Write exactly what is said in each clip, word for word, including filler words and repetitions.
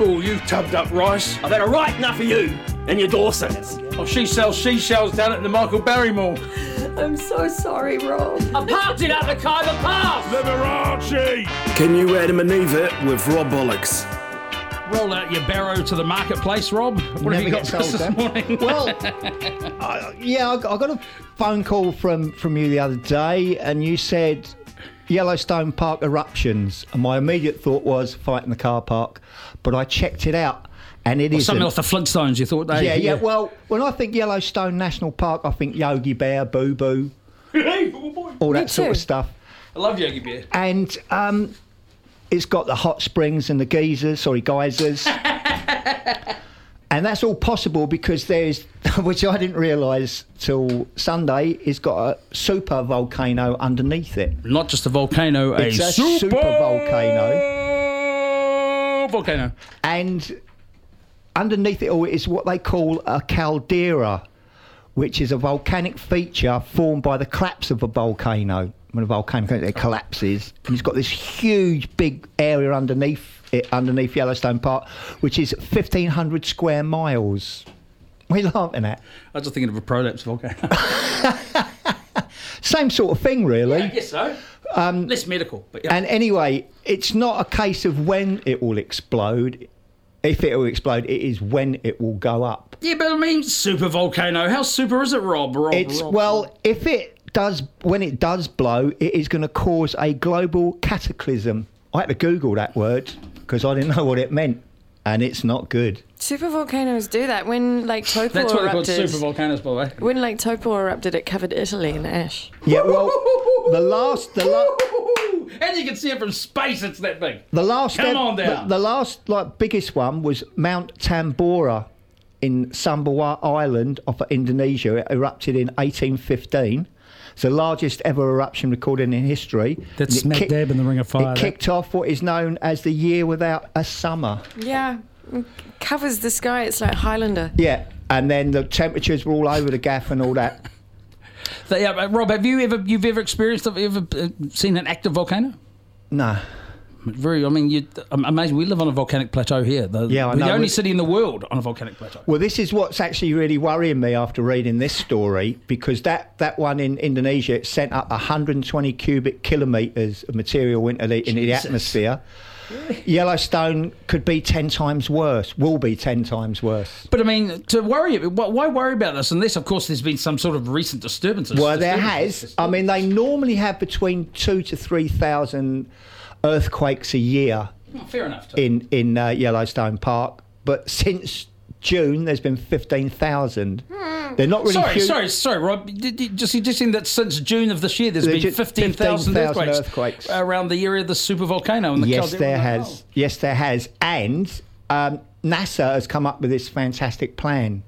Oh, you've tubbed up rice. I've had a right enough of you and your Dawsons. Oh, she sells seashells down at the Michael Barry Mall. I'm so sorry, Rob. I parked it up the Khyber Pass. Liberace! Can you read and manoeuvre it with Rob Bollocks? Roll out your barrow to the marketplace, Rob. What have you got for us this morning? Well, I, yeah, I got, I got a phone call from, from you the other day, and you said Yellowstone Park eruptions, and my immediate thought was fight in the car park, but I checked it out, and it Well, isn't. something off the Flintstones, you thought they... Yeah, yeah, well, when I think Yellowstone National Park, I think Yogi Bear, Boo Boo, all that sort of stuff. I love Yogi Bear. And um, it's got the hot springs and the geysers, sorry, geysers. And that's all possible because there's, which I didn't realise till Sunday, it's got a super volcano underneath it. Not just a volcano, It's a, a super, super volcano. volcano. And underneath it all is what they call a caldera, which is a volcanic feature formed by the collapse of a volcano. When a volcano it collapses, and it's got this huge big area underneath it, underneath Yellowstone Park, which is fifteen hundred square miles. What are you laughing at? I was just thinking of a prolapse volcano. Same sort of thing, really. Yeah, I guess so. Um, Less medical, but yeah. And anyway, it's not a case of when it will explode. If it will explode, it is when it will go up. Yeah, but I mean, super volcano. How super is it, Rob? Rob It's Rob, well, Rob. if it does, when it does blow, it is going to cause a global cataclysm. I had to Google that word because I didn't know what it meant, and it's not good. Super volcanoes do that. When Lake Taupo That's what they're called, erupted, super volcanoes, by the way. when Lake Taupo erupted, it covered Italy in ash. Yeah, well, the last, the last. And you can see it from space, it's that big. The last, Come ev- on down. The, the last, like, biggest one was Mount Tambora in Sumbawa Island off of Indonesia. It erupted in eighteen fifteen. It's the largest ever eruption recorded in history. That's And it smack kick- dab in the ring of fire. It that. kicked off what is known as the year without a summer. Yeah, it covers the sky. It's like Highlander. Yeah, and then the temperatures were all over the gaff and all that. So, yeah, but Rob, have you ever you've ever experienced, have you ever uh, seen an active volcano? No. Very, I mean, you, um, amazing. We live on a volcanic plateau here. The, Yeah, I we're know. the only We- city in the world on a volcanic plateau. Well, this is what's actually really worrying me after reading this story, because that, that one in Indonesia, it sent up one hundred twenty cubic kilometres of material into the, into the Jesus. atmosphere. Yellowstone could be ten times worse, will be ten times worse. But I mean, to worry, why worry about this unless, of course, there's been some sort of recent disturbances? Well, there disturbances, has. I mean, they normally have between two to three thousand earthquakes a year Oh, fair enough. Tom. in in uh, Yellowstone Park, but since June there's been fifteen thousand. They're not really Sorry, huge. sorry, sorry, Rob. Did you just you just saying that since June of this year, there's There's been just fifteen thousand fifteen thousand earthquakes, earthquakes. around the area of the super volcano. And the Yes, Caldera there Mountain. has. Yes, there has. And um, NASA has come up with this fantastic plan.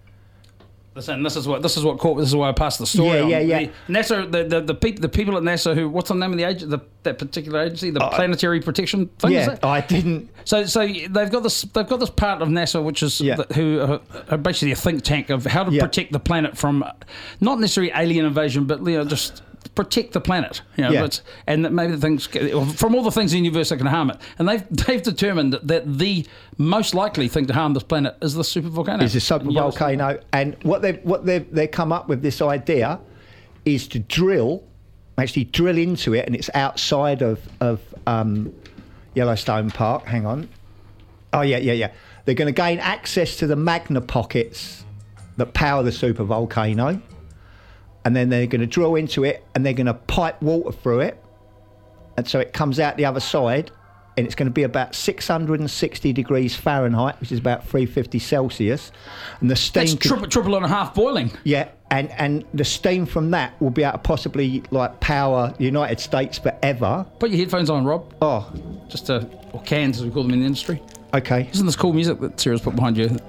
Listen, this is what this is what caught. This is why I passed the story. Yeah, on. yeah, yeah. The NASA, the the the, peop, the people at NASA who, what's the name of the agency? The, that particular agency, the Planetary Protection thing. is Yeah, it? I didn't. So, so they've got this. They've got this part of NASA, which is Yeah. the, who are, are basically a think tank of how to Yeah. protect the planet from, not necessarily alien invasion, but you know, just protect the planet. You know, Yeah. but, and that maybe the things from all the things in the universe that can harm it. And they've they've determined that the most likely thing to harm this planet is the super volcano. Is a super in Yellowstone. volcano, and what they what they they come up with this idea is to drill, actually drill into it, and it's outside of of um, Yellowstone Park. Hang on. Oh yeah, yeah, yeah. They're going to gain access to the magma pockets that power the super volcano, and then they're going to drill into it, and they're going to pipe water through it, and so it comes out the other side, and it's going to be about six hundred sixty degrees Fahrenheit, which is about three hundred fifty Celsius, and the steam That's could- triple, triple and a half boiling. yeah, and and the steam from that will be able to possibly like power the United States forever. Put your headphones on, Rob. Oh, Just uh, or cans as we call them in the industry. okay. Isn't this cool music that Sarah's put behind you?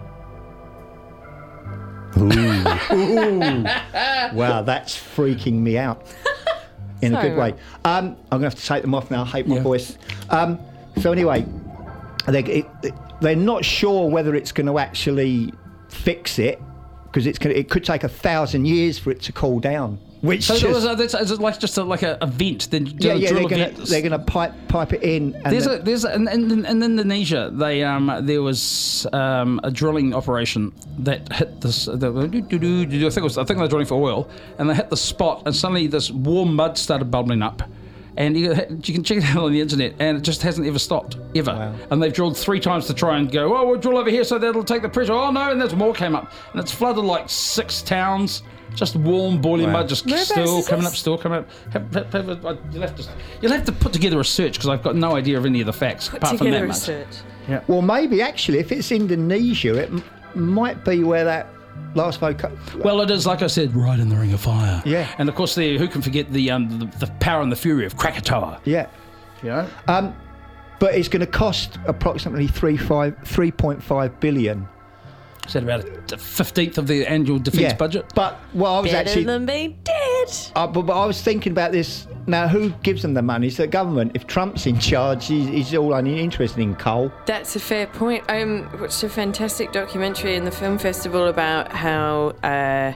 Wow, that's freaking me out in a Sorry, good way. Um, I'm gonna have to take them off now. I hate my Yeah. voice. Um, so anyway, they it, they're not sure whether it's going to actually fix it, because it's gonna, it could take a thousand years for it to cool down. Which So just, it was, uh, that's, is it like just a, like a, a vent? Then do yeah, a yeah, drill they're a gonna vent? they're gonna pipe pipe it in. And There's then- a there's a, in, in, in Indonesia they um there was um a drilling operation that hit this the, I think it was I think they were drilling for oil, and they hit the spot, and suddenly this warm mud started bubbling up. And you, you can check it out on the internet, and it just hasn't ever stopped, ever. Wow. And they've drilled three times to try and go, oh, we'll drill over here so that'll take the pressure. Oh, no, and there's more came up. And it's flooded like six towns, just warm, boiling Wow. mud, just Whereabouts still is coming this? up, still coming up. Have, have, have a, you'll, have to, you'll have to put together a search, because I've got no idea of any of the facts, Put apart from together that a much. search. Well, maybe actually, if it's Indonesia, it m- might be where that last vote. Well, it is, like I said, right in the ring of fire. Yeah. And of course, the, who can forget the, um, the the power and the fury of Krakatoa? Yeah. You know? Um, but it's going to cost approximately three five three point five billion. Is that about a fifteenth of the annual defence Yeah. budget? But well, I was Better actually. than being dead. Uh, but, but I was thinking about this. Now, who gives them the money? It's the government. If Trump's in charge, he's, he's all only interested in coal. That's a fair point. I um, watched a fantastic documentary in the film festival about how uh,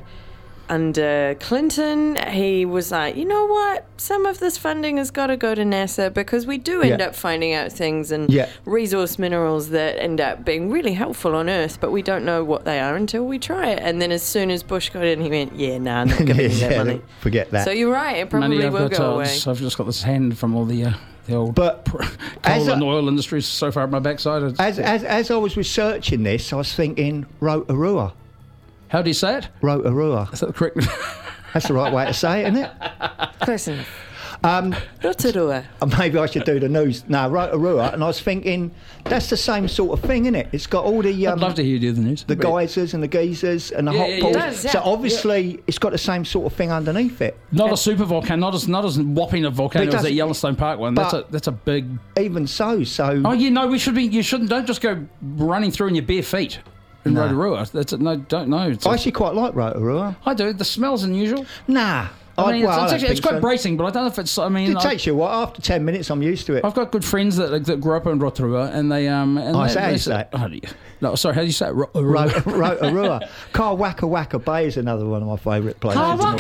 under Clinton, he was like, you know what? Some of this funding has got to go to NASA, because we do end Yeah. up finding out things and Yeah. resource minerals that end up being really helpful on Earth, but we don't know what they are until we try it. And then as soon as Bush got in, he went, yeah, nah, I'm not giving you that Yeah, money. forget that. So you're right, it probably Money I've will got, go uh, away. so I've just got this hand from all the uh, the old But coal as a- and oil industries so far up my backside. It's, As, as as I was researching this, I was thinking Rotorua. how do you say it? Rotorua. Is that the correct? That's the right way to say it, isn't it? Close enough. Um, Rotorua. Uh, Maybe I should do the news. No, Rotorua. And I was thinking, that's the same sort of thing, isn't it? It's got all the I'd um, love to hear you do the news. the geysers and the geysers and the Yeah, hot yeah, pools. yeah. It does, yeah. So obviously, it's got the same sort of thing underneath it. Not a super volcano, not as not as whopping a volcano But it as that doesn't- Yellowstone Park one. That's but- a that's a big. Even so, so Oh, yeah, no, we should be. You shouldn't. Don't just go running through in your bare feet in No. Rotorua. That's a, no, don't know. It's a- I actually quite like Rotorua. I do. The smell's unusual. Nah, I mean, well, it's, I it's, don't actually, it's think quite so. bracing, but I don't know if it's. I mean, It I, takes you a while. After ten minutes, I'm used to it. I've got good friends that that grew up in Rotorua, and they um. And Oh, they, is that how they you say- say it? oh, how do you- no, sorry. How do you say it? Ro- Ro- Rotorua. Carl Waka Waka Bay is another one of my favourite places.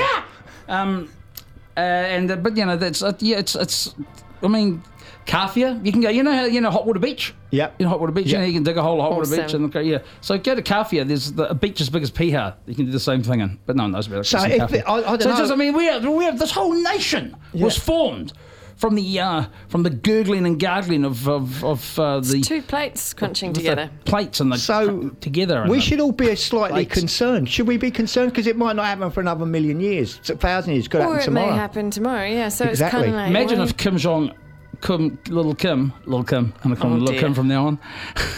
Um, uh, and uh, but you know that's uh, yeah, it's it's. I mean, Kafia. You can go. You know how you know Hot Water Beach. Yep. You know Hot Water Beach. Yep. You know you can dig a hole at Hot Water Beach Awesome. and go, yeah. So go to Kafia. There's the, a beach as big as Piha. You can do the same thing in, but no one knows about it. So It's in if Kafia. it- I- I don't so it's know. just I mean we have, we have this whole nation was Yeah. formed from the uh, from the gurgling and gargling of of, of uh, the Two plates crunching with together. the plates and the So, together. and We the- should all be slightly Plates. concerned. Should we be concerned? Because it might not happen for another million years. It's a thousand years. It could Or happen it tomorrow. may happen tomorrow, yeah. So Exactly. it's kind of like... Imagine well, if Kim Jong, Kim, little Kim, little Kim, I'm gonna call Oh, him little dear. Kim from now on.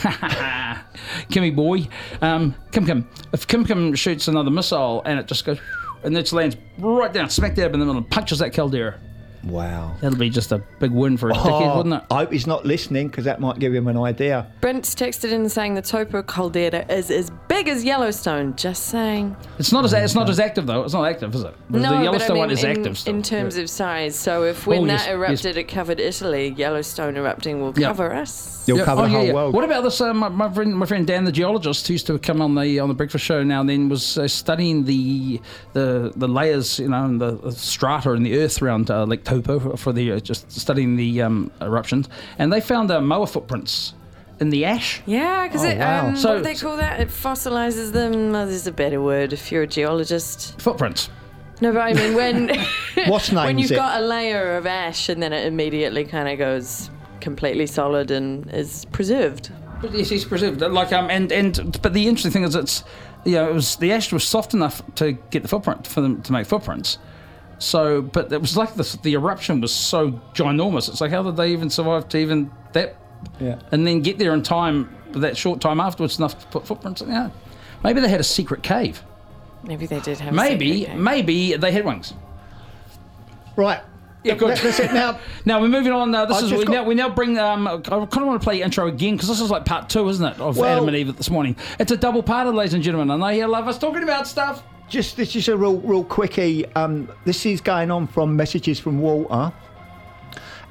Kimmy boy, um, Kim Kim. If Kim Kim shoots another missile and it just goes, and it just lands right down, smack dab in the middle, and punches that caldera, Wow. that'll be just a big win for a dickhead, Oh, wouldn't it? I hope he's not listening because that might give him an idea. Brent's texted in saying the Topo Caldera is as big as Yellowstone. Just saying. It's not as it's not as active though. It's not active, is it? The, No, the but I Yellowstone mean, one is in, active still. in terms Yeah. of size. So if when Oh, that yes, yes. erupted, it covered Italy, Yellowstone erupting will Yeah. cover us. You'll Yeah, cover oh, the yeah, whole yeah. world. What about this? Uh, my, my friend, my friend Dan, the geologist, who used to come on the on the breakfast show now and then, was uh, studying the the the layers, you know, and the, the strata in the earth around uh, Lake Taupo for, for the uh, just studying the um, eruptions, and they found uh, moa footprints in the ash. Yeah, because Oh, it, wow. um, So- what do they call that? It fossilizes them. Oh, there's a better word if you're a geologist. Footprints. No, but I mean when What's when name's you've it? got a layer of ash and then it immediately kind of goes completely solid and is preserved. But yes, it's preserved. Like um, and and but the interesting thing is, it's you know, it was the ash was soft enough to get the footprint for them to make footprints. So, but it was like the the eruption was so ginormous. It's like how did they even survive to even that? Yeah. And then get there in time, that short time afterwards, enough to put footprints in there. Maybe they had a secret cave. Maybe they did have. a Maybe, secret cave. maybe they had wings. Right. Yeah, good. That- That's it now. Now we're moving on. Uh, this I've is just we got- now we now bring. Um, I kind of want to play intro again because this is like part two, isn't it, of Well- Adam and Eve this morning? It's a double parted, ladies and gentlemen. And I hear love us talking about stuff. Just this is a real, real quickie. Um, this is going on from messages from Walter,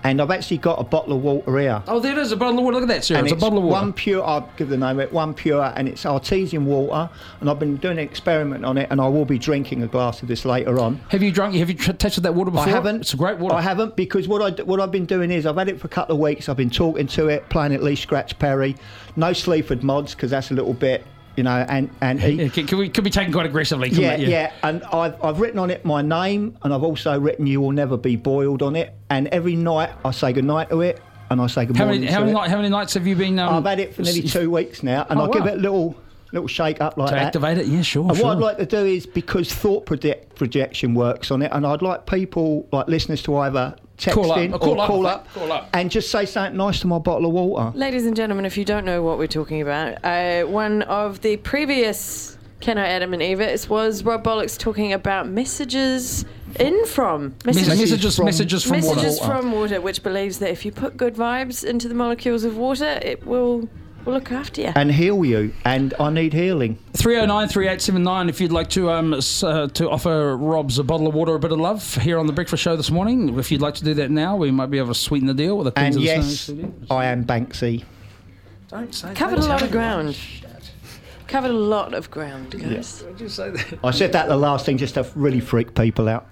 And I've actually got a bottle of water here. Oh, there it is, a bottle of water. Look at that, Sarah. And It's a bottle of water. one pure, I'll give the name of it, one pure, and it's artesian water. And I've been doing an experiment on it, and I will be drinking a glass of this later on. Have you drunk? Have you tr- tasted that water before? I haven't. It's a great water. I haven't, because what, I, d- what I've been doing is I've had it for a couple of weeks. I've been talking to it, playing at Lee Scratch Perry. No Sleaford mods, because that's a little bit, you know, and... and Yeah, can, can we could be taken quite aggressively. couldn't Yeah, it? yeah, and I've, I've written on it my name, and I've also written "You will never be boiled" on it. And every night I say goodnight to it, and I say good How morning many, to how many, it. night, how many nights have you been? Um, I've had it for nearly s- two weeks now, and Oh, I'll give wow. it a little little shake up like To that. activate it, yeah, sure. And sure. what I'd like to do is, because thought project, projection works on it, and I'd like people, like listeners, to either text Call up, in or call or up, call I up, think. Call up. and just say something nice to my bottle of water. Ladies and gentlemen, if you don't know what we're talking about, uh, one of the previous Can I Adam and Eva it was Rob Bollocks talking about messages in from Messages, messages, messages, from- messages from water. messages from water, which believes that if you put good vibes into the molecules of water, it will will look after you. And heal you, and I need healing. three oh nine, three eight seven nine if you'd like to um s- uh, to offer Rob's a bottle of water, a bit of love here on the Breakfast Show this morning. If you'd like to do that now, we might be able to sweeten the deal with a Queens And of the yes, Stone studio. I am Banksy. Don't say Covered don't a lot tell of anyone. ground. Covered a lot of ground, guys. Why'd you say that? I said that the last thing just to really freak people out.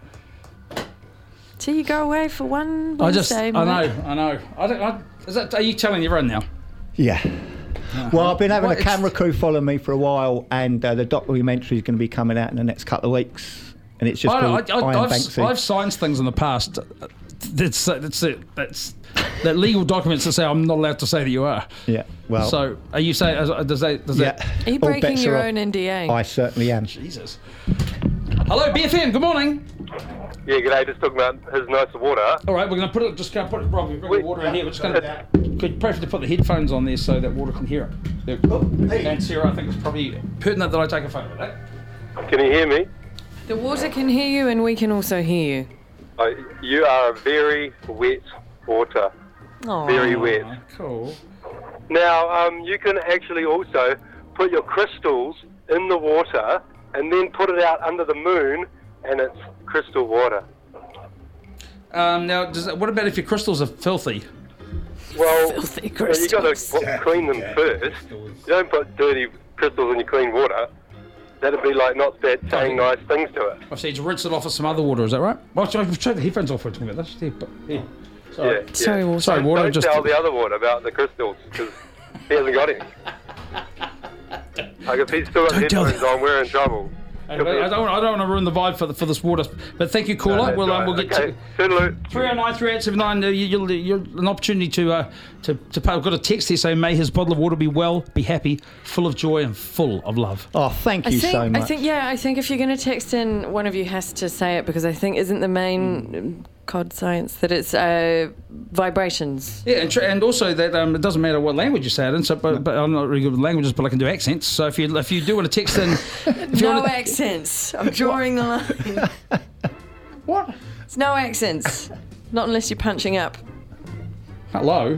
So you go away for one I just, Wednesday, I mate. know, I know. I don't, I, is that, are you telling everyone now? Yeah. Well, I've been having Well, a it's- camera crew follow me for a while, and uh, the documentary is going to be coming out in the next couple of weeks. And it's just I, called I, I, I Am I've, Banksy. I've signed things in the past. That's that's it. That's that legal documents that say I'm not allowed to say that you are. Yeah, well, So are you saying? Does that? Does yeah. that? Are you All breaking bets your are off. own N D A? I certainly am. Jesus. Hello, B F M. Good morning. Yeah, g'day. Just talking about his nice water. All right, we're going to put it. Just go put it. Rob, we've got Wait, the water in here. We're just going to. Could pray for to put the headphones on there so that water can hear it. There. Oh, hey. And Sarah, I think it's probably pertinent that I take a photo of that. Can you hear me? The water can hear you, and we can also hear you. Uh, you are a very wet water. Aw. Very wet. Oh, cool. Now, um, you can actually also put your crystals in the water and then put it out under the moon, and it's crystal water. Um, now, does that, what about if your crystals are filthy? Well, Filthy well, you got crystals. to clean them first. You don't put dirty crystals in your clean water. That'd be like not that saying nice things to it. I said to rinse it off with some other water. Is that right? Well, sorry, I've tried the headphones off for talking about this. Here, but, here. Sorry. Yeah, Sorry, yeah. water. Sorry, water. Don't Just tell the other water about the crystals because he hasn't got any. Like if he's still got Don't tell headphones on, we're in trouble. I don't, I don't, I don't want to ruin the vibe for the, for this water, but thank you, caller. No, we'll, um, we'll that's get right. Okay. Toodaloo. to three oh nine, three eight seven nine. Uh, you, you'll, you're an opportunity to uh, to to pay. I've got a text here saying, "May his bottle of water be well, be happy, full of joy, and full of love." Oh, thank I you think, so much. I think, yeah, I think if you're going to text in, one of you has to say it because I think isn't the main um, cod science that it's uh, vibrations. Yeah, and, tr- and also that um, it doesn't matter what language you say it in. So, but, but I'm not really good with languages, but I can do accents. So if you if you do want to text in, if you No want to, accents. I'm drawing the line. what? It's no accents. Not unless you're punching up. Hello.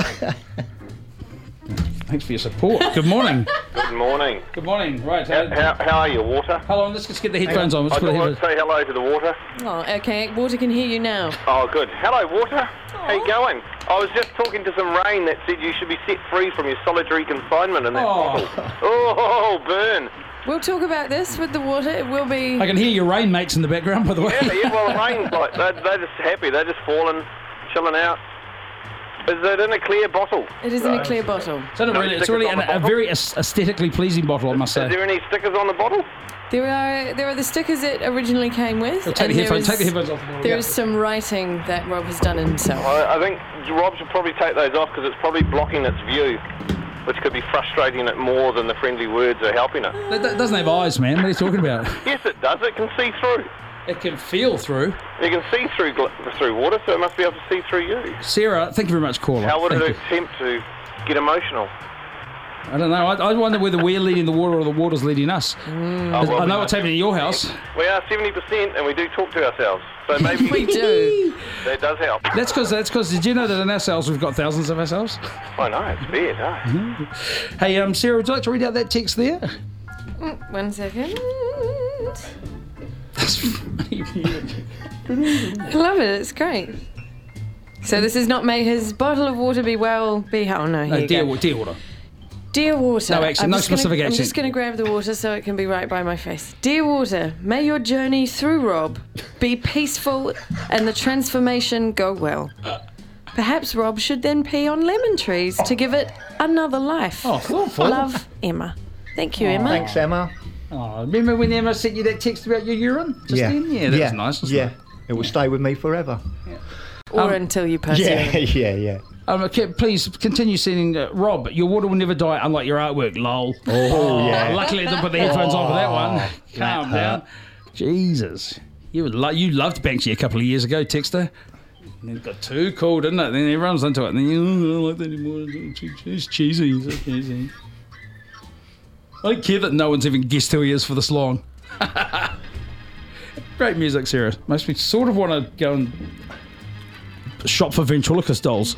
Thanks for your support. Good morning. Good morning. Good morning. Right. How, Uh, how, how are you, water? hello. Let's just get the headphones on. Let's I put the just want headphones. to say hello to the water. Oh, okay. Water can hear you now. Oh, good. Hello, water. How you going? I was just talking to some rain that said you should be set free from your solitary confinement in that Oh. bottle. Oh, burn. We'll talk about this with the water. It will be. I can hear your rain mates in the background, by the way. Yeah, yeah, well, the rain's like, they're, they're just happy. They're just falling, chilling out. Is it in a clear bottle? It is in a clear bottle. So not No really, it's stickers really on an, the a bottle? very aes- aesthetically pleasing bottle, I must Is say. there any stickers on the bottle? There are there are the stickers it originally came with. Take the and there headphones. is- Take the headphones off. There is some writing that Rob has done himself. I, I think Rob should probably take those off because it's probably blocking its view, which could be frustrating it more than the friendly words are helping it. That, that doesn't have eyes, man. What are you talking about? Yes, it does. It can see through. It can feel through. You can see through gl- through water, so it must be able to see through you. Sarah, thank you very much, caller. How would Thank it you. attempt to get emotional? I don't know. I, I wonder whether we're leading the water or the water's leading us. Oh, well, I know we- what's happening in your house. We are seventy percent and we do talk to ourselves. So maybe We do. that does help. That's because, that's because, did you know that in ourselves we've got thousands of ourselves? I know, it's weird, huh? Hey, um, Sarah, would you like to read out that text there? One second. That's I love it. It's great. So this is not may his bottle of water be well, be how. Oh, no, here No, you dear, go. wa- dear water. Dear water. No accent, I'm no just gonna- specific I'm accent. just going to grab the water so it can be right by my face. Dear water, may your journey through Rob be peaceful and the transformation go well. Perhaps Rob should then pee on lemon trees to give it another life. Oh, thoughtful. Love, Emma. Thank you, Emma. Thanks, Emma. Oh, remember when Emma sent you that text about your urine? Just yeah. then? Yeah, that yeah. was nice, wasn't yeah. it? It will stay with me forever. Or Um, until you pass Yeah, it. yeah, yeah. Um, okay, please continue sending uh, Rob. Your water will never die, unlike your artwork. Lol. Oh, yeah. Luckily, I didn't put the headphones on for that one. Calm that down. Jesus, you would lo- you loved Banksy a couple of years ago, Texter. And it got too cool, didn't it? Then everyone's into it. And then you oh, I don't like that anymore. It's cheesy. It's so cheesy. I don't care that no one's even guessed who he is for this long. Great music, Sarah. Makes me sort of want to go and shop for ventriloquist dolls.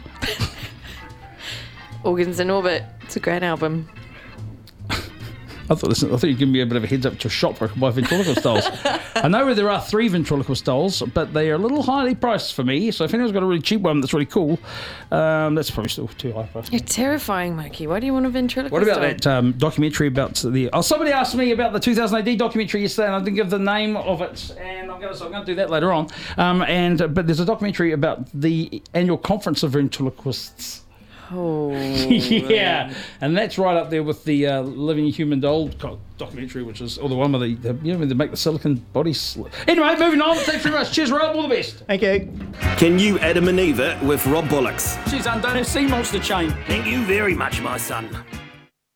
Organs in Orbit. It's a great album. I thought this, I thought you'd give me a bit of a heads up to a shop where I could buy ventriloquist dolls. I know where there are three ventriloquist dolls, but they are a little highly priced for me. So if anyone's got a really cheap one that's really cool, um, that's probably still too high priced. You're terrifying, Mikey. Why do you want a ventriloquist? What about doll? that um, documentary about the? Oh, somebody asked me about the two thousand A D documentary yesterday, and I didn't give the name of it, and I'm going to so I'm going to do that later on. Um, and uh, but there's a documentary about the annual conference of ventriloquists. Oh. Yeah, and that's right up there with the uh, Living Human Doll co- documentary, which is, or the one where they, the, you know, when they make the silicon body slip. Anyway, moving on. Thanks very much. Cheers, Rob. All the best. Thank you. Can you Adam and Eve it with Rob Bollocks? She's undone a sea monster chain. Thank you very much, my son.